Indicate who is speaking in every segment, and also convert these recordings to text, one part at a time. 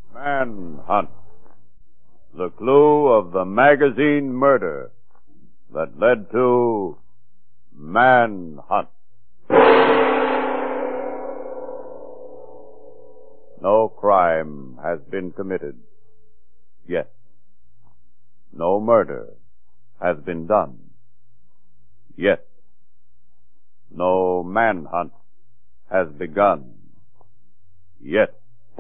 Speaker 1: Manhunt. The clue of the magazine murder that led to Manhunt. No crime has been committed yet. No murder has been done yet. No manhunt has begun yet.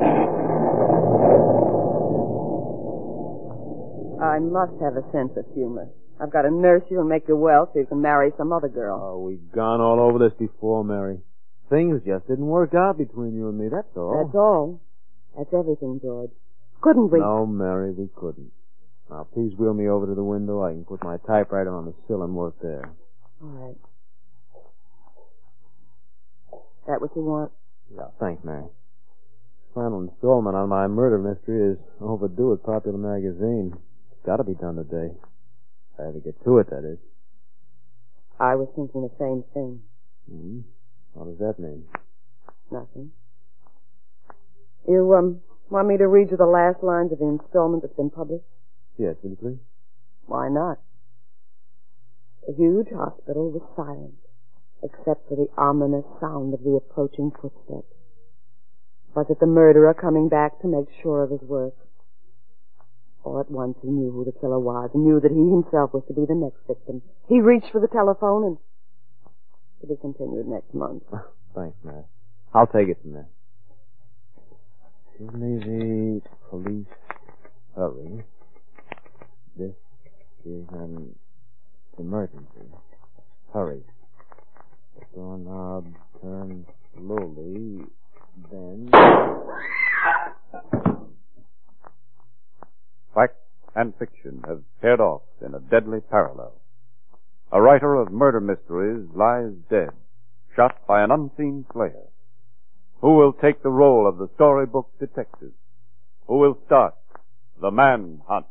Speaker 2: I must have a sense of humor. I've got to nurse you and make you well so you can marry some other girl.
Speaker 3: Oh, we've gone all over this before, Mary. Things just didn't work out between you and me, that's all.
Speaker 2: That's all. That's everything, George. Couldn't we?
Speaker 3: No, Mary, we couldn't. Now, please wheel me over to the window. I can put my typewriter on the sill and work there.
Speaker 2: All right. That what you want?
Speaker 3: Yeah, thanks, Mary. Final installment on my murder mystery is overdue at Popular Magazine. It's got to be done today. I have to get to it, that is.
Speaker 2: I was thinking the same thing.
Speaker 3: Hmm? What does that mean?
Speaker 2: Nothing. You, want me to read you the last lines of the installment that's been published?
Speaker 3: Yes, will you please?
Speaker 2: Why not? The huge hospital was silent, except for the ominous sound of the approaching footsteps. Was it the murderer coming back to make sure of his work? All at once he knew who the killer was and knew that he himself was to be the next victim. He reached for the telephone and to be continued next month.
Speaker 3: Thanks, Mary. I'll take it from there. Give me the police. Hurry. This is an emergency. Hurry. The doorknob turns slowly, then...
Speaker 1: Fact and fiction have paired off in a deadly parallel. A writer of murder mysteries lies dead, shot by an unseen slayer. Who will take the role of the storybook detective? Who will start the manhunt?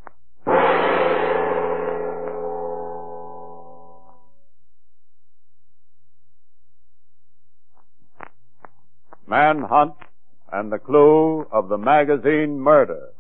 Speaker 1: Manhunt and the clue of the magazine murder.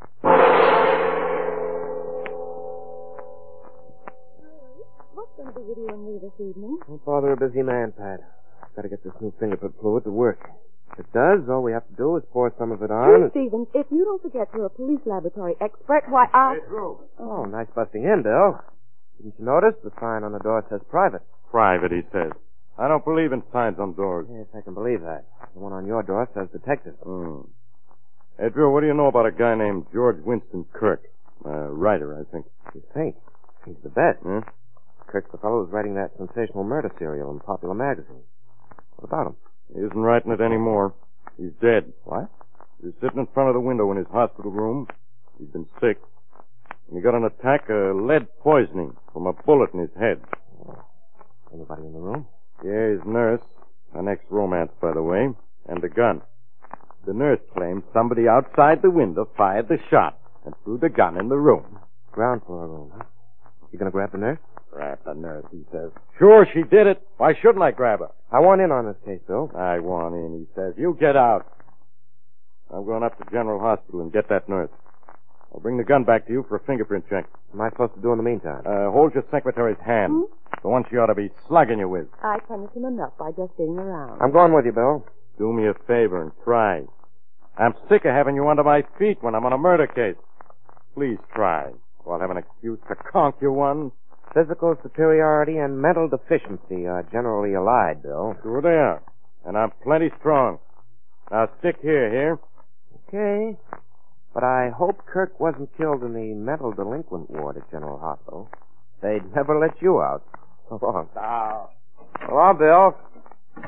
Speaker 2: What's going to be videoing me this evening?
Speaker 4: Don't bother a busy man, Pat. I've got to get this new fingerprint fluid to work. If it does, all we have to do is pour some of it on.
Speaker 2: Gee, Stevens, if you don't forget you're a police laboratory expert, why, I'll...
Speaker 1: Hey, Drew.
Speaker 4: Oh, nice busting in, Bill. Didn't you notice? The sign on the door says private.
Speaker 1: Private, he says. I don't believe in signs on doors.
Speaker 4: Yes, I can believe that. The one on your door says detective.
Speaker 1: Hey, Drew, what do you know about a guy named George Winston Kirk? A writer, I think.
Speaker 4: You think? He's the best.
Speaker 1: Hmm?
Speaker 4: Kirk's the fellow who's writing that sensational murder serial in Popular Magazine. What about him?
Speaker 1: He isn't writing it anymore. He's dead.
Speaker 4: What?
Speaker 1: He was sitting in front of the window in his hospital room. He's been sick. And he got an attack of lead poisoning from a bullet in his head.
Speaker 4: Anybody in the room?
Speaker 1: Yeah, his nurse. An ex-romance, by the way. And a gun. The nurse claims somebody outside the window fired the shot and threw the gun in the room.
Speaker 4: Ground floor room, huh? You gonna grab the nurse?
Speaker 1: Grab the nurse, he says. Sure, she did it. Why shouldn't I grab her?
Speaker 4: I want in on this case, Bill.
Speaker 1: I want in, he says. You get out. I'm going up to General Hospital and get that nurse. I'll bring the gun back to you for a fingerprint check.
Speaker 4: What am I supposed to do in the meantime?
Speaker 1: Hold your secretary's hand. The one she ought to be slugging you with.
Speaker 2: I punish him enough by just sitting around.
Speaker 4: I'm going with you, Bill.
Speaker 1: Do me a favor and try. I'm sick of having you under my feet when I'm on a murder case. Please try. So I'll have an excuse to conk you one.
Speaker 4: Physical superiority and mental deficiency are generally allied, Bill.
Speaker 1: Sure they are. And I'm plenty strong. Now stick here.
Speaker 4: Okay. But I hope Kirk wasn't killed in the mental delinquent ward at General Hospital. They'd never let you out. So long. Hello, Bill.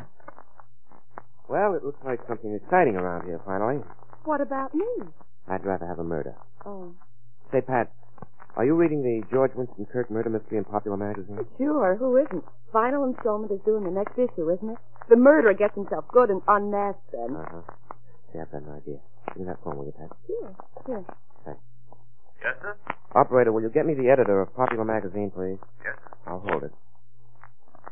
Speaker 4: Well, it looks like something exciting around here, finally.
Speaker 2: What about me?
Speaker 4: I'd rather have a murder.
Speaker 2: Oh.
Speaker 4: Say, Pat, are you reading the George Winston Kirk murder mystery in Popular Magazine?
Speaker 2: Sure, who isn't? Final installment is due in the next issue, isn't it? The murderer gets himself good and unmasked then.
Speaker 4: Uh-huh. Yeah, I've got an idea. Give me that phone, will you, Pat?
Speaker 2: Sure.
Speaker 4: Thanks.
Speaker 5: Yes, sir?
Speaker 4: Operator, will you get me the editor of Popular Magazine, please?
Speaker 5: Yes, sir.
Speaker 4: I'll hold it.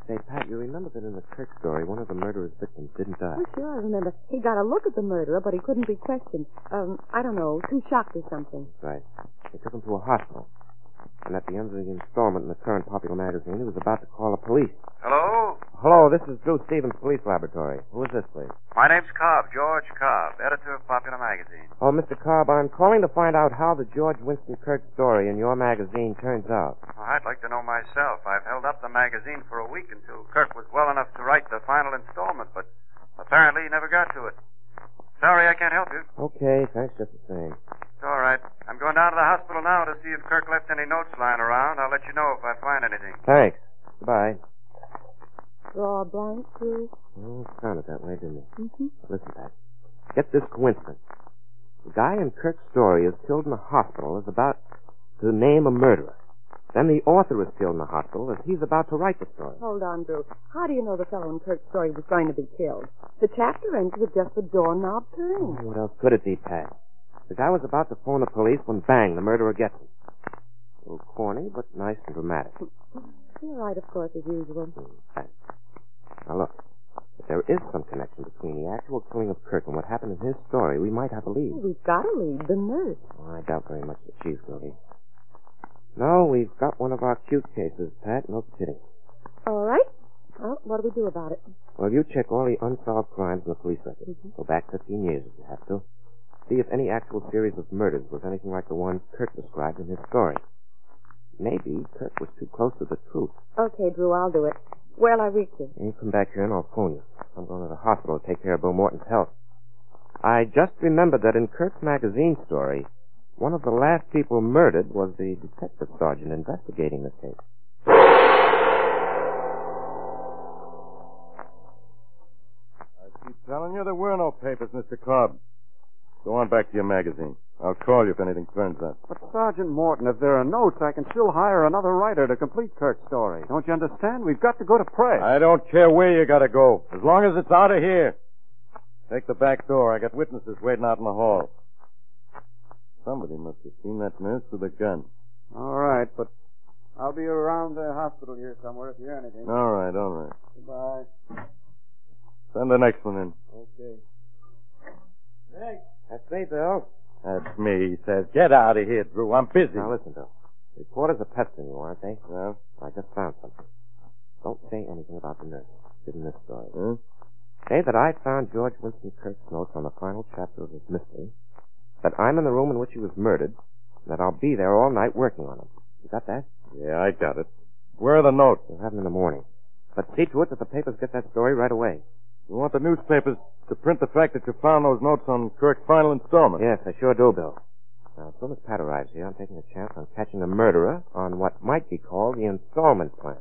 Speaker 4: Say, Pat, you remember that in the Kirk story, one of the murderer's victims didn't die?
Speaker 2: Oh, sure, I remember. He got a look at the murderer, but he couldn't be questioned. I don't know, too shocked or something.
Speaker 4: Right. They took him to a hospital. And at the end of the installment in the current Popular magazine, he was about to call the police.
Speaker 5: Hello?
Speaker 4: Hello, this is Drew Stevens Police Laboratory. Who is this, please?
Speaker 5: My name's Cobb, George Cobb, editor of Popular magazine.
Speaker 4: Oh, Mr. Cobb, I'm calling to find out how the George Winston Kirk story in your magazine turns out.
Speaker 5: Well, I'd like to know myself. I've held up the magazine for a week until Kirk was well enough to write the final installment, but apparently he never got to it. Sorry, I can't help you.
Speaker 4: Okay, thanks just the same.
Speaker 5: It's all right. I'm going down to the hospital now to see if Kirk left any notes lying around. I'll let you know if I find anything.
Speaker 4: Thanks. Goodbye.
Speaker 2: Draw a blank, Drew?
Speaker 4: Oh, it sounded that way, didn't it?
Speaker 2: Mm-hmm.
Speaker 4: Listen, Pat. Get this coincidence. The guy in Kirk's story is killed in a hospital is about to name a murderer. Then the author is killed in the hospital as he's about to write the story.
Speaker 2: Hold on, Drew. How do you know the fellow in Kirk's story was going to be killed? The chapter ends with just the doorknob turning.
Speaker 4: Oh, what else could it be, Pat? The guy was about to phone the police when, bang, the murderer gets him. A little corny, but nice and dramatic.
Speaker 2: You're right, of course, as usual.
Speaker 4: Pat. Now, look. If there is some connection between the actual killing of Kirk and what happened in his story, we might have a lead.
Speaker 2: Well, we've got a lead, the nurse.
Speaker 4: Oh, I doubt very much that she's guilty. No, we've got one of our cute cases, Pat. No kidding.
Speaker 2: All right. Well, what do we do about it?
Speaker 4: Well, you check all the unsolved crimes in the police record.
Speaker 2: Mm-hmm.
Speaker 4: Go back 15 years if you have to. See if any actual series of murders was anything like the one Kirk described in his story. Maybe Kirk was too close to the truth.
Speaker 2: Okay, Drew, I'll do it. Where'll I reach you?
Speaker 4: You come back here and I'll phone you. I'm going to the hospital to take care of Bill Morton's health. I just remembered that in Kirk's magazine story, one of the last people murdered was the detective sergeant investigating the case.
Speaker 1: I keep telling you there were no papers, Mr. Cobb. Go on back to your magazine. I'll call you if anything turns up.
Speaker 6: But, Sergeant Morton, if there are notes, I can still hire another writer to complete Kirk's story. Don't you understand? We've got to go to press.
Speaker 1: I don't care where you gotta go, as long as it's out of here. Take the back door. I got witnesses waiting out in the hall. Somebody must have seen that nurse with a gun.
Speaker 6: All right, but I'll be around the hospital here somewhere if you hear anything.
Speaker 1: All right.
Speaker 6: Goodbye.
Speaker 1: Send the next one in.
Speaker 6: Okay.
Speaker 4: Hey, that's me, Bill.
Speaker 1: That's me, he says. Get out of here, Drew. I'm busy.
Speaker 4: Now listen, Bill. Reporters are pestering you, aren't they?
Speaker 1: Well?
Speaker 4: I just found something. Don't say anything about the nurse. In this story.
Speaker 1: Huh?
Speaker 4: Say that I found George Winston Kirk's notes on the final chapter of his mystery, that I'm in the room in which he was murdered, and that I'll be there all night working on him. You got that?
Speaker 1: Yeah, I got it. Where are the notes?
Speaker 4: We'll have them in the morning. But see to it that the papers get that story right away.
Speaker 1: You want the newspapers to print the fact that you found those notes on Kirk's final installment?
Speaker 4: Yes, I sure do, Bill. Now, as soon as Pat arrives here, I'm taking a chance on catching the murderer on what might be called the installment plan.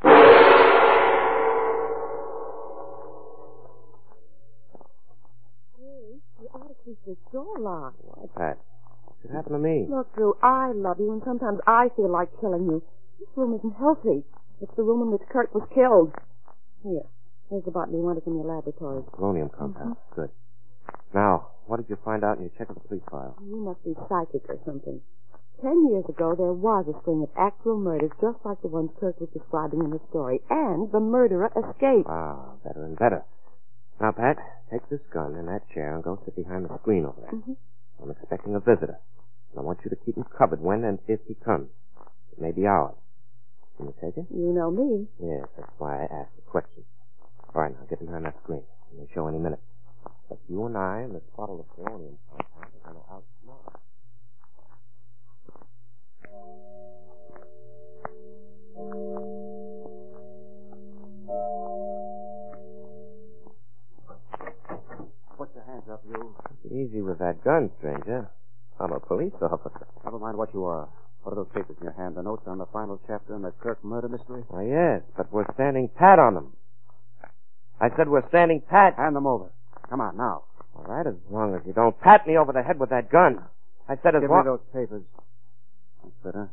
Speaker 2: You ought to keep this door locked.
Speaker 4: Why, Pat? What happened to me?
Speaker 2: Look, Drew, I love you, and sometimes I feel like killing you. This room isn't healthy. It's the room in which Kirk was killed. Here, here's the bottle you wanted from your laboratory.
Speaker 4: Polonium compound. Good. Now, what did you find out in your check of the police file?
Speaker 2: You must be psychic or something. 10 years ago, there was a string of actual murders just like the ones Kirk was describing in the story, and the murderer escaped.
Speaker 4: Ah, better and better. Now, Pat, take this gun and that chair and go sit behind the screen over there.
Speaker 2: Mm-hmm.
Speaker 4: I'm expecting a visitor. And I want you to keep him covered when and if he comes. It may be hours. Can you take it?
Speaker 2: You know me.
Speaker 4: Yes, that's why I asked the question. All right, now get behind that screen. It may show any minute. But you and I and this bottle of polonium compound are going to outsmart.
Speaker 6: Put your hands up, you.
Speaker 4: Easy with that gun, stranger. I'm a police officer.
Speaker 6: Never mind what you are. What are those papers in your hand? The notes on the final chapter in the Kirk murder mystery?
Speaker 4: Why, yes, but we're standing pat on them. I said we're standing pat.
Speaker 6: Hand them over. Come on, now.
Speaker 4: All right, as long as you don't pat me over the head with that gun. I said as
Speaker 6: Give
Speaker 4: long...
Speaker 6: me those papers. That's better.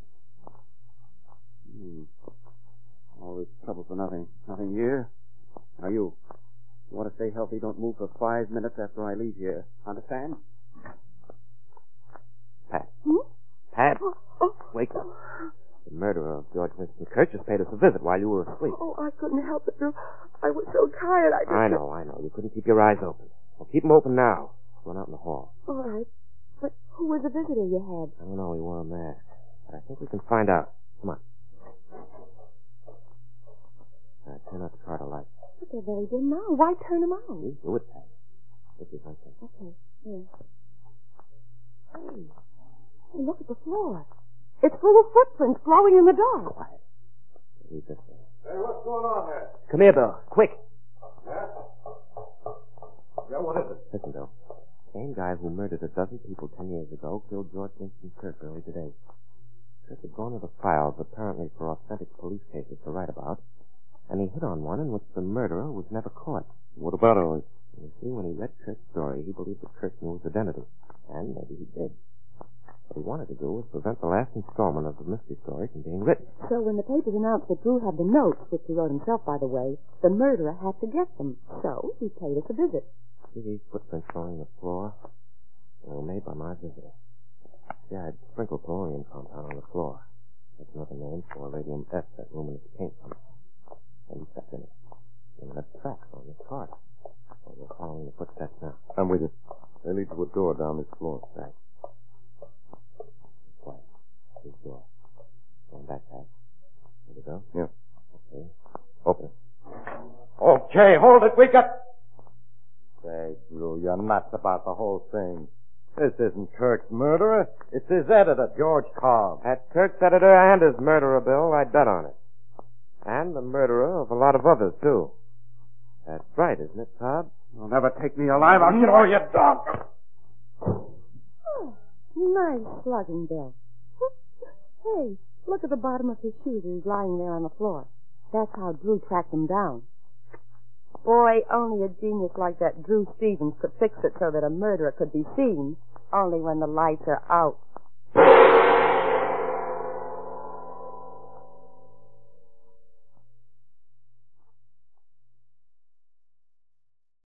Speaker 6: All this trouble for nothing. Nothing here. Now you want to stay healthy, don't move for 5 minutes after I leave here. Understand?
Speaker 4: Pat.
Speaker 2: Hmm?
Speaker 4: Pat,
Speaker 2: Oh.
Speaker 4: wake up. The murderer of George Winston Kurt just paid us a visit while you were asleep.
Speaker 2: Oh, I couldn't help it, Drew. I was so tired, I just...
Speaker 4: I know. You couldn't keep your eyes open. Well, keep them open now. Run out in the hall.
Speaker 2: All right. But who was the visitor you had?
Speaker 4: I don't know. He wore a mask. But I think we can find out. Come on. Turn out the car to light.
Speaker 2: But they're very dim now. Why turn them out?
Speaker 4: You do it, Pat. This is something.
Speaker 2: Okay, here. Hey, look at the floor. It's full of footprints flowing in the dark.
Speaker 4: Quiet. Read this way.
Speaker 5: Hey, what's going on there?
Speaker 4: Come here, Bill. Quick.
Speaker 5: Yeah? Yeah, what is it?
Speaker 4: Listen, Bill. Same guy who murdered a dozen people 10 years ago killed George Winston Kirk early today. Kirk had gone to the files, apparently for authentic police cases to write about, and he hit on one in which the murderer was never caught.
Speaker 6: What about it?
Speaker 4: You see, when he read Kirk's story, he believed that Kirk knew his identity. And maybe he did. What he wanted to do was prevent the last installment of the mystery story from being written.
Speaker 2: So when the papers announced that Drew had the notes, which he wrote himself, by the way, the murderer had to get them. So he paid us a visit.
Speaker 4: See these footprints on the floor? They were made by my visitor. See, I had sprinkled polonium compound on the floor. That's another name for radium S, that luminous paint from it. And he stepped in it. And left tracks on the cart. Well, we're following the footsteps now.
Speaker 6: I'm with you. They lead to a door down this floor.
Speaker 4: Right. Quiet. This door. Going back, Pat. Here we go.
Speaker 6: Yeah.
Speaker 4: Okay. Open it.
Speaker 6: Okay, hold it. We got... Say, Drew, you're nuts about the whole thing. This isn't Kirk's murderer. It's his editor, George Cobb.
Speaker 4: That's Kirk's editor and his murderer, Bill. I bet on it. And the murderer of a lot of others, too. That's right, isn't it, Cobb?
Speaker 6: You'll never take me alive. I'll kill all you dog.
Speaker 2: Oh, nice slugging, Bill. Hey, look at the bottom of his shoes. He's lying there on the floor. That's how Drew tracked him down. Boy, only a genius like that Drew Stevens could fix it so that a murderer could be seen only when the lights are out.